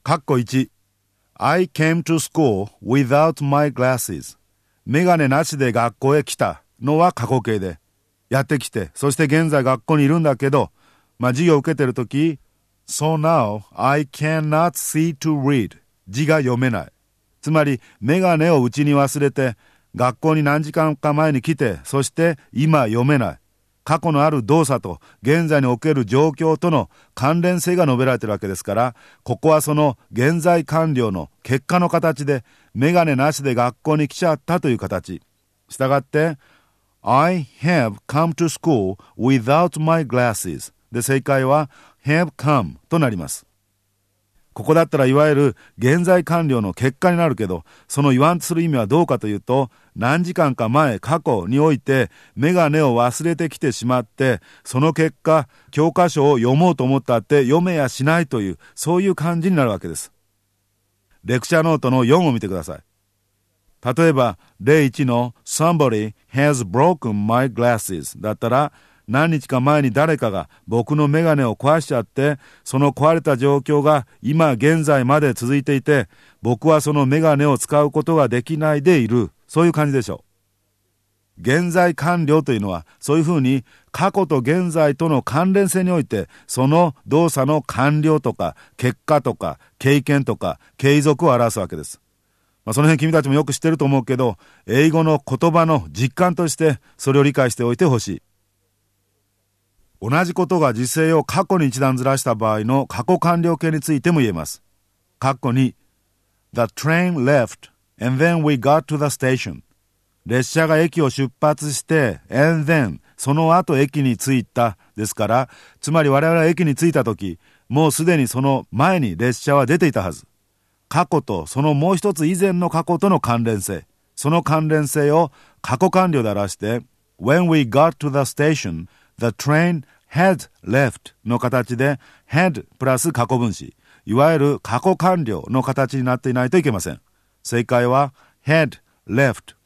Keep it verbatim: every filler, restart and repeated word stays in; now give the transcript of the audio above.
括弧いち I came to school without my glasses メガネなしで学校へ来たのは過去形で、やってきて、そして現在学校にいるんだけど、まあ授業を受けてるとき、So now I cannot see to read 字が読めない。つまりメガネを家に忘れて学校に何時間か前に来て、そして今読めない。過去のある動作と現在における状況との関連性が述べられているわけですから、ここはその現在完了の結果の形で、メガネなしで学校に来ちゃったという形。したがって、I have come to school without my glasses で正解は have come となります。ここだったらいわゆる現在完了の結果になるけど、その言わんとする意味はどうかというと、何時間か前過去においてメガネを忘れてきてしまって、その結果教科書を読もうと思ったって読めやしないという、そういう感じになるわけです。レクチャーノートのよんを見てください。例えば例いちの Somebody has broken my glasses だったら、何日か前に誰かが僕のメガネを壊しちゃって、その壊れた状況が今現在まで続いていて、僕はそのメガネを使うことができないでいる。そういう感じでしょう。現在完了というのは、そういうふうに過去と現在との関連性において、その動作の完了とか結果とか経験とか継続を表すわけです。まあ、その辺君たちもよく知ってると思うけど、英語の言葉の実感としてそれを理解しておいてほしい。同じことが時勢を過去に一段ずらした場合の過去完了形についても言えます。括弧に The train left and then we got to the station 列車が駅を出発して and then その後駅に着いたですから、つまり我々は駅に着いたとき、もうすでにその前に列車は出ていたはず。過去とそのもう一つ以前の過去との関連性、その関連性を過去完了で表して When we got to the station The train had left の形で had プラス過去分詞、いわゆる過去完了の形になっていないといけません。正解は had left